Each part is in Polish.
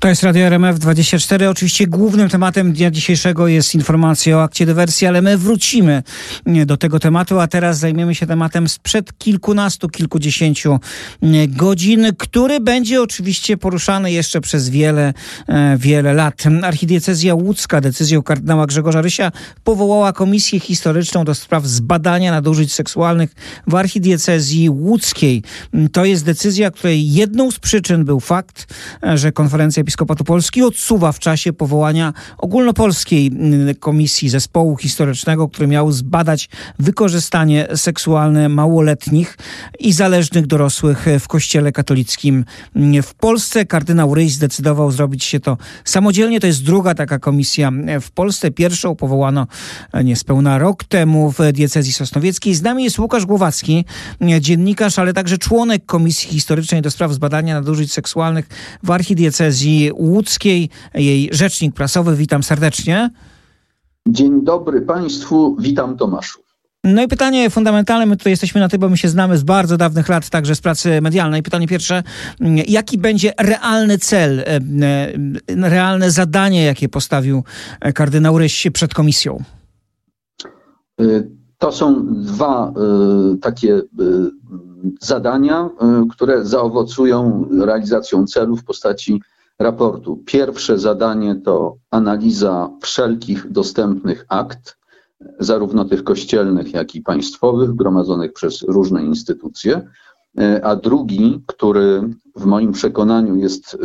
To jest Radio RMF24. Oczywiście głównym tematem dnia dzisiejszego jest informacja o akcie dywersji, ale my wrócimy do tego tematu, a teraz zajmiemy się tematem sprzed kilkudziesięciu godzin, który będzie oczywiście poruszany jeszcze przez wiele lat. Archidiecezja łódzka decyzją kardynała Grzegorza Rysia powołała Komisję Historyczną do spraw zbadania nadużyć seksualnych w archidiecezji łódzkiej. To jest decyzja, której jedną z przyczyn był fakt, że Konferencja Episkopatu Polski odsuwa w czasie powołania ogólnopolskiej komisji zespołu historycznego, który miał zbadać wykorzystanie seksualne małoletnich i zależnych dorosłych w Kościele katolickim w Polsce. Kardynał Ryś zdecydował zrobić się to samodzielnie. To jest druga taka komisja w Polsce. Pierwszą powołano niespełna rok temu w diecezji sosnowieckiej. Z nami jest Łukasz Głowacki, dziennikarz, ale także członek Komisji Historycznej do spraw zbadania nadużyć seksualnych w archidiecezji łódzkiej, jej rzecznik prasowy. Witam serdecznie. Dzień dobry Państwu, witam Tomaszu. No i pytanie fundamentalne, my tutaj jesteśmy na tym, bo my się znamy z bardzo dawnych lat, także z pracy medialnej. Pytanie pierwsze, jaki będzie realny cel, realne zadanie, jakie postawił kardynał Ryś przed komisją? To są dwa takie zadania, które zaowocują realizacją celu w postaci raportu. Pierwsze zadanie to analiza wszelkich dostępnych akt, zarówno tych kościelnych, jak i państwowych, gromadzonych przez różne instytucje, a drugi, który w moim przekonaniu jest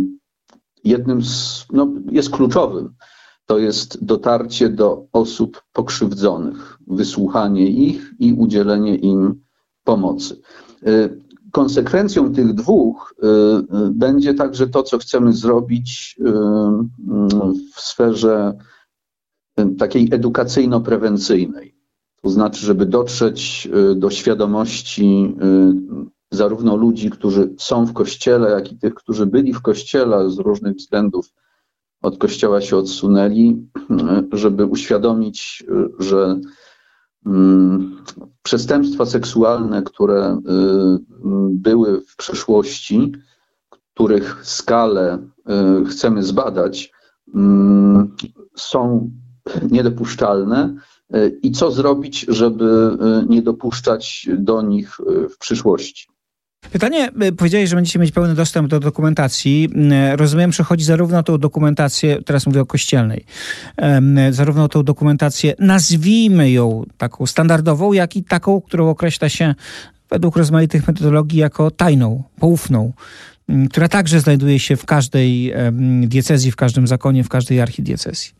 jest kluczowym, to jest dotarcie do osób pokrzywdzonych, wysłuchanie ich i udzielenie im pomocy. Konsekwencją tych dwóch będzie także to, co chcemy zrobić w sferze takiej edukacyjno-prewencyjnej. To znaczy, żeby dotrzeć do świadomości zarówno ludzi, którzy są w Kościele, jak i tych, którzy byli w Kościele, ale z różnych względów od Kościoła się odsunęli, żeby uświadomić, że przestępstwa seksualne, które były w przeszłości, których skalę chcemy zbadać, są niedopuszczalne i co zrobić, żeby nie dopuszczać do nich w przyszłości. Pytanie, powiedziałeś, że będziecie mieć pełny dostęp do dokumentacji. Rozumiem, że chodzi zarówno o tą dokumentację, teraz mówię o kościelnej, zarówno o tą dokumentację, nazwijmy ją taką standardową, jak i taką, którą określa się według rozmaitych metodologii jako tajną, poufną, która także znajduje się w każdej diecezji, w każdym zakonie, w każdej archidiecezji.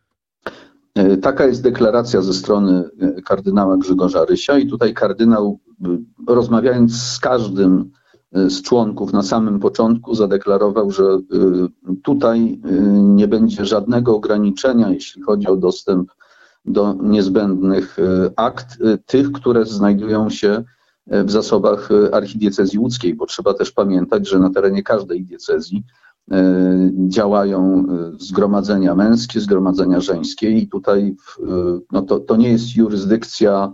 Taka jest deklaracja ze strony kardynała Grzegorza Rysia i tutaj kardynał, rozmawiając z każdym z członków na samym początku, zadeklarował, że tutaj nie będzie żadnego ograniczenia, jeśli chodzi o dostęp do niezbędnych akt, tych, które znajdują się w zasobach archidiecezji łódzkiej, bo trzeba też pamiętać, że na terenie każdej diecezji działają zgromadzenia męskie, zgromadzenia żeńskie i tutaj to nie jest jurysdykcja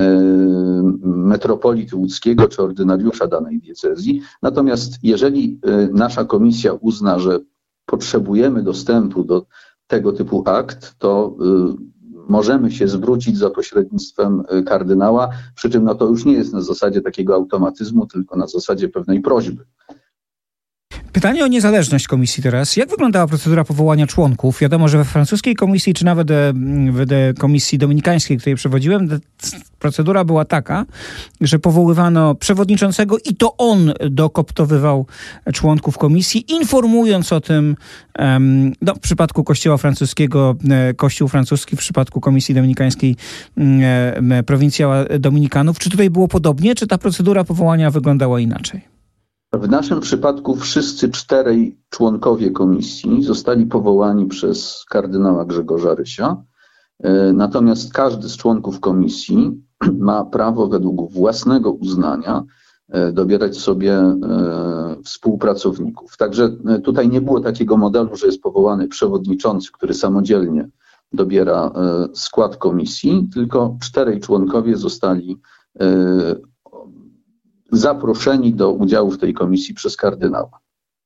metropolity łódzkiego czy ordynariusza danej diecezji. Natomiast jeżeli nasza komisja uzna, że potrzebujemy dostępu do tego typu akt, to możemy się zwrócić za pośrednictwem kardynała, przy czym to już nie jest na zasadzie takiego automatyzmu, tylko na zasadzie pewnej prośby. Pytanie o niezależność komisji teraz. Jak wyglądała procedura powołania członków? Wiadomo, że we francuskiej komisji, czy nawet w komisji dominikańskiej, której przewodziłem, procedura była taka, że powoływano przewodniczącego i to on dokoptowywał członków komisji, informując o tym, w przypadku Kościoła francuskiego, Kościół francuski, w przypadku komisji dominikańskiej, prowincjała dominikanów. Czy tutaj było podobnie, czy ta procedura powołania wyglądała inaczej? W naszym przypadku wszyscy 4 członkowie komisji zostali powołani przez kardynała Grzegorza Rysia, natomiast każdy z członków komisji ma prawo według własnego uznania dobierać sobie współpracowników. Także tutaj nie było takiego modelu, że jest powołany przewodniczący, który samodzielnie dobiera skład komisji, tylko 4 członkowie zostali zaproszeni do udziału w tej komisji przez kardynała.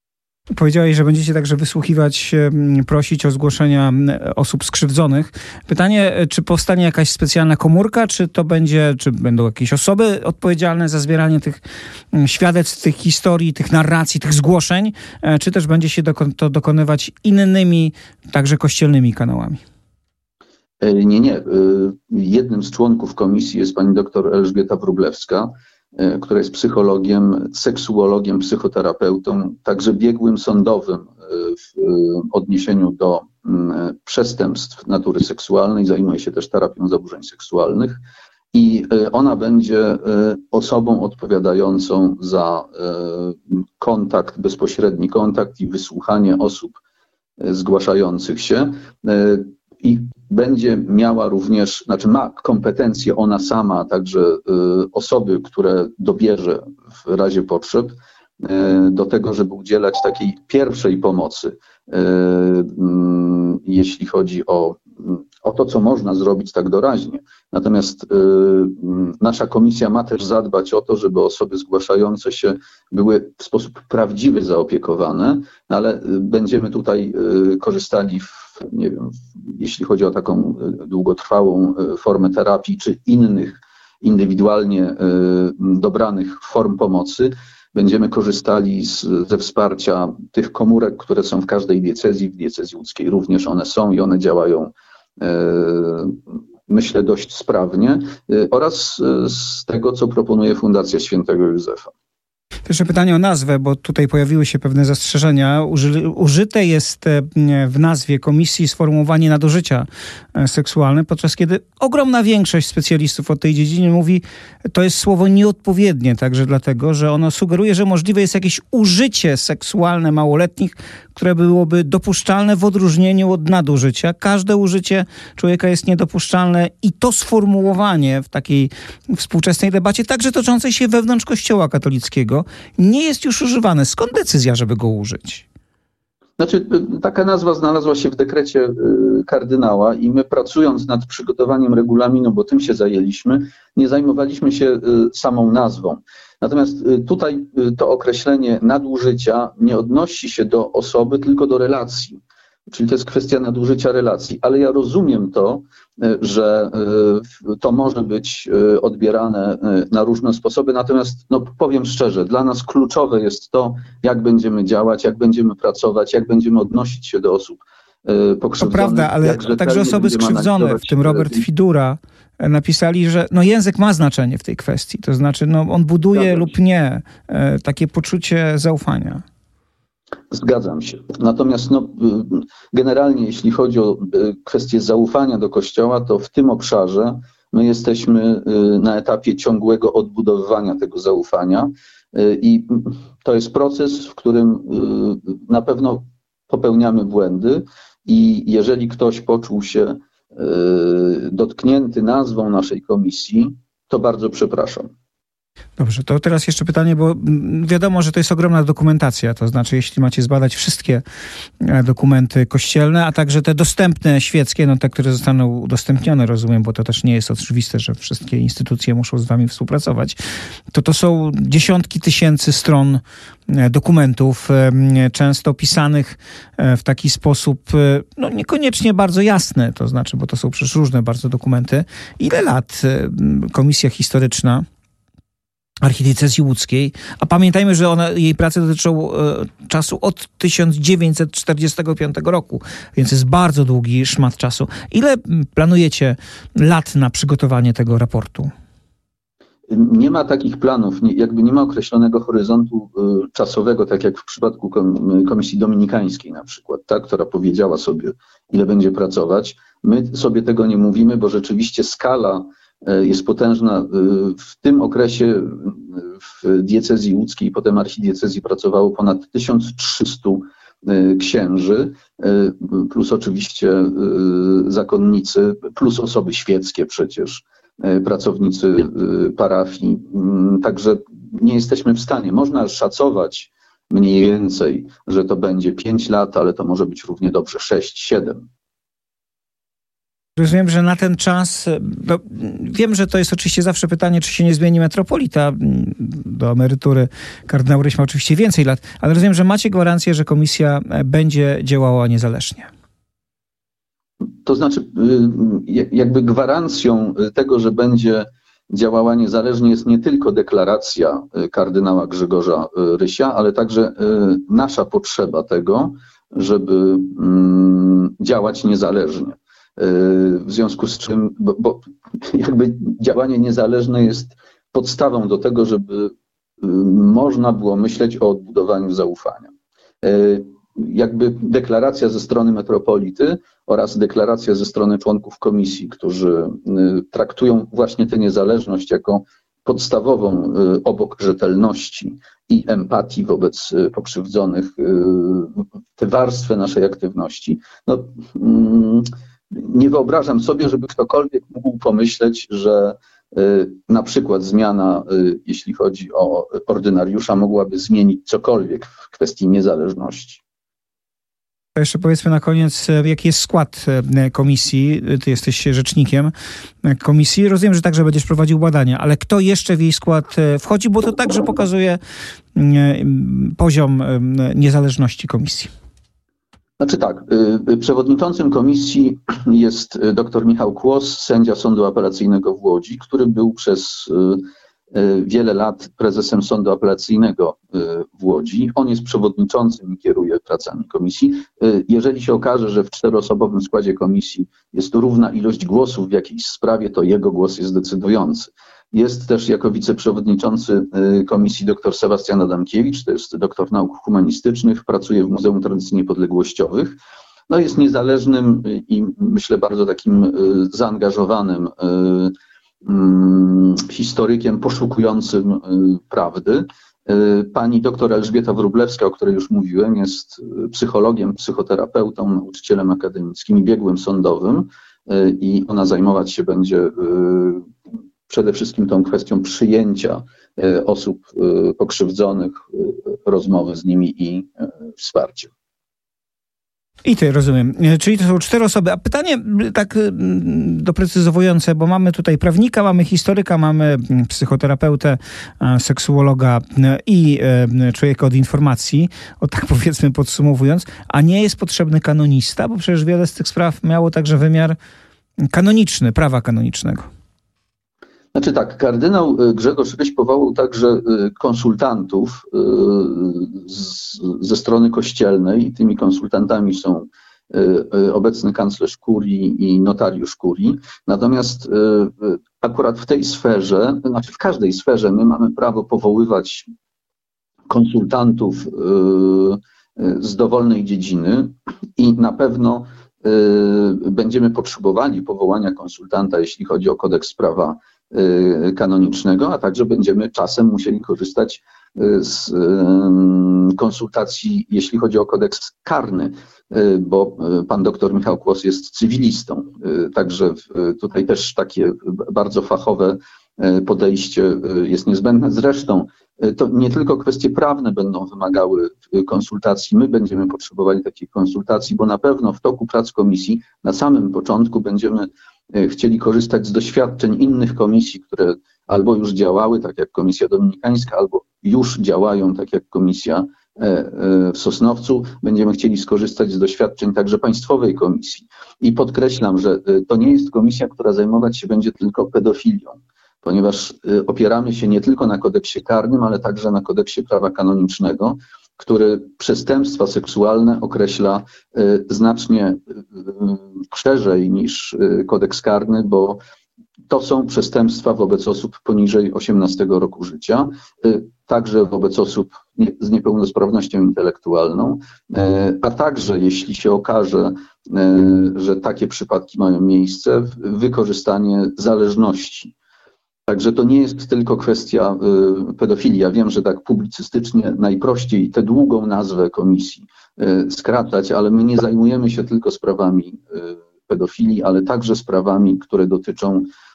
Powiedziałeś, że będziecie także wysłuchiwać, prosić o zgłoszenia osób skrzywdzonych. Pytanie, czy powstanie jakaś specjalna komórka, czy będą jakieś osoby odpowiedzialne za zbieranie tych świadectw, tych historii, tych narracji, tych zgłoszeń, czy też będzie się to dokonywać innymi, także kościelnymi kanałami? Nie. Jednym z członków komisji jest pani doktor Elżbieta Wróblewska, która jest psychologiem, seksuologiem, psychoterapeutą, także biegłym sądowym w odniesieniu do przestępstw natury seksualnej, zajmuje się też terapią zaburzeń seksualnych i ona będzie osobą odpowiadającą za kontakt, bezpośredni kontakt i wysłuchanie osób zgłaszających się. I będzie miała również, ma kompetencje ona sama, a także osoby, które dobierze w razie potrzeb do tego, żeby udzielać takiej pierwszej pomocy, jeśli chodzi o to, co można zrobić tak doraźnie. Natomiast nasza komisja ma też zadbać o to, żeby osoby zgłaszające się były w sposób prawdziwy zaopiekowane, ale będziemy tutaj korzystali jeśli chodzi o taką długotrwałą formę terapii czy innych indywidualnie dobranych form pomocy, będziemy korzystali ze wsparcia tych komórek, które są w każdej diecezji. W diecezji łódzkiej również one są i one działają, myślę, dość sprawnie, oraz z tego, co proponuje Fundacja Świętego Józefa. Jeszcze pytanie o nazwę, bo tutaj pojawiły się pewne zastrzeżenia. Użyte jest w nazwie komisji sformułowanie nadużycia seksualne, podczas kiedy ogromna większość specjalistów od tej dziedziny mówi, to jest słowo nieodpowiednie, także dlatego, że ono sugeruje, że możliwe jest jakieś użycie seksualne małoletnich, które byłoby dopuszczalne w odróżnieniu od nadużycia. Każde użycie człowieka jest niedopuszczalne i to sformułowanie w takiej współczesnej debacie, także toczącej się wewnątrz Kościoła katolickiego, nie jest już używane. Skąd decyzja, żeby go użyć? Taka nazwa znalazła się w dekrecie kardynała i my, pracując nad przygotowaniem regulaminu, bo tym się zajęliśmy, nie zajmowaliśmy się samą nazwą. Natomiast tutaj to określenie nadużycia nie odnosi się do osoby, tylko do relacji. Czyli to jest kwestia nadużycia relacji. Ale ja rozumiem to, że to może być odbierane na różne sposoby. Natomiast powiem szczerze, dla nas kluczowe jest to, jak będziemy działać, jak będziemy pracować, jak będziemy odnosić się do osób pokrzywdzonych. To prawda, ale także osoby skrzywdzone, w tym Robert Fidura, napisali, że język ma znaczenie w tej kwestii. To znaczy on buduje lub nie takie poczucie zaufania. Zgadzam się. Natomiast generalnie jeśli chodzi o kwestię zaufania do Kościoła, to w tym obszarze my jesteśmy na etapie ciągłego odbudowywania tego zaufania i to jest proces, w którym na pewno popełniamy błędy i jeżeli ktoś poczuł się dotknięty nazwą naszej komisji, to bardzo przepraszam. Dobrze, to teraz jeszcze pytanie, bo wiadomo, że to jest ogromna dokumentacja, to znaczy jeśli macie zbadać wszystkie dokumenty kościelne, a także te dostępne świeckie, te, które zostaną udostępnione, rozumiem, bo to też nie jest oczywiste, że wszystkie instytucje muszą z wami współpracować, to są dziesiątki tysięcy stron dokumentów, często pisanych w taki sposób, niekoniecznie bardzo jasny, to znaczy, bo to są przecież różne bardzo dokumenty. Ile lat Komisja Historyczna Archidiecezji Łódzkiej, a pamiętajmy, że jej prace dotyczą czasu od 1945 roku, więc jest bardzo długi szmat czasu. Ile planujecie lat na przygotowanie tego raportu? Nie ma takich planów, nie ma określonego horyzontu czasowego, tak jak w przypadku Komisji Dominikańskiej na przykład, która powiedziała sobie, ile będzie pracować. My sobie tego nie mówimy, bo rzeczywiście skala jest potężna. W tym okresie w diecezji łódzkiej i potem archidiecezji pracowało ponad 1300 księży, plus oczywiście zakonnicy, plus osoby świeckie przecież, pracownicy parafii. Także nie jesteśmy w stanie. Można szacować mniej więcej, że to będzie 5 lat, ale to może być równie dobrze 6, 7. Rozumiem, że na ten czas, wiem, że to jest oczywiście zawsze pytanie, czy się nie zmieni metropolita. Do emerytury kardynał Ryś ma oczywiście więcej lat, ale rozumiem, że macie gwarancję, że komisja będzie działała niezależnie. To znaczy, jakby gwarancją tego, że będzie działała niezależnie, jest nie tylko deklaracja kardynała Grzegorza Rysia, ale także nasza potrzeba tego, żeby działać niezależnie. W związku z czym, bo jakby działanie niezależne jest podstawą do tego, żeby można było myśleć o odbudowaniu zaufania. Jakby deklaracja ze strony metropolity oraz deklaracja ze strony członków komisji, którzy traktują właśnie tę niezależność jako podstawową obok rzetelności i empatii wobec pokrzywdzonych, tę warstwę naszej aktywności. No, nie wyobrażam sobie, żeby ktokolwiek mógł pomyśleć, że na przykład zmiana, jeśli chodzi o ordynariusza, mogłaby zmienić cokolwiek w kwestii niezależności. Jeszcze powiedzmy na koniec, jaki jest skład komisji. Ty jesteś rzecznikiem komisji. Rozumiem, że także będziesz prowadził badania, ale kto jeszcze w jej skład wchodzi, bo to także pokazuje poziom niezależności komisji. Znaczy tak, przewodniczącym komisji jest dr Michał Kłos, sędzia Sądu Apelacyjnego w Łodzi, który był przez wiele lat prezesem Sądu Apelacyjnego w Łodzi. On jest przewodniczącym i kieruje pracami komisji. Jeżeli się okaże, że w 4-osobowym składzie komisji jest równa ilość głosów w jakiejś sprawie, to jego głos jest decydujący. Jest też jako wiceprzewodniczący komisji dr Sebastian Adamkiewicz, to jest doktor nauk humanistycznych, pracuje w Muzeum Tradycji Niepodległościowych. No jest niezależnym i myślę bardzo takim zaangażowanym historykiem poszukującym prawdy. Pani doktor Elżbieta Wróblewska, o której już mówiłem, jest psychologiem, psychoterapeutą, nauczycielem akademickim i biegłym sądowym i ona zajmować się będzie przede wszystkim tą kwestią przyjęcia osób pokrzywdzonych, rozmowy z nimi i wsparcia. I ty, rozumiem. Czyli to są 4 osoby. A pytanie tak doprecyzowujące, bo mamy tutaj prawnika, mamy historyka, mamy psychoterapeutę, seksuologa i człowieka od informacji, o tak powiedzmy podsumowując, a nie jest potrzebny kanonista, bo przecież wiele z tych spraw miało także wymiar kanoniczny, prawa kanonicznego. Znaczy tak, kardynał Grzegorz Ryś powołał także konsultantów ze strony kościelnej i tymi konsultantami są obecny kanclerz kurii i notariusz kurii. Natomiast akurat w tej sferze, znaczy w każdej sferze my mamy prawo powoływać konsultantów z dowolnej dziedziny i na pewno będziemy potrzebowali powołania konsultanta, jeśli chodzi o kodeks prawa kanonicznego, a także będziemy czasem musieli korzystać z konsultacji, jeśli chodzi o kodeks karny, bo pan doktor Michał Kłos jest cywilistą. Także tutaj też takie bardzo fachowe podejście jest niezbędne. Zresztą to nie tylko kwestie prawne będą wymagały konsultacji, my będziemy potrzebowali takich konsultacji, bo na pewno w toku prac komisji na samym początku będziemy chcieli korzystać z doświadczeń innych komisji, które albo już działały, tak jak Komisja Dominikańska, albo już działają, tak jak Komisja w Sosnowcu. Będziemy chcieli skorzystać z doświadczeń także Państwowej Komisji. I podkreślam, że to nie jest komisja, która zajmować się będzie tylko pedofilią, ponieważ opieramy się nie tylko na kodeksie karnym, ale także na kodeksie prawa kanonicznego, który przestępstwa seksualne określa znacznie szerzej niż kodeks karny, bo to są przestępstwa wobec osób poniżej 18 roku życia, także wobec osób z niepełnosprawnością intelektualną, a także jeśli się okaże, że takie przypadki mają miejsce, wykorzystanie zależności. Także to nie jest tylko kwestia pedofilii. Ja wiem, że tak publicystycznie najprościej tę długą nazwę komisji skracać, ale my nie zajmujemy się tylko sprawami pedofilii, ale także sprawami, które dotyczą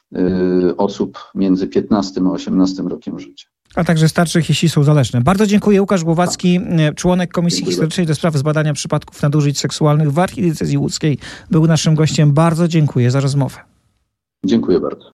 osób między 15 a 18 rokiem życia. A także starszych, jeśli są zależne. Bardzo dziękuję. Łukasz Głowacki, członek Komisji Historycznej do spraw zbadania przypadków nadużyć seksualnych w Archidiecezji Łódzkiej, był naszym gościem. Bardzo dziękuję za rozmowę. Dziękuję bardzo.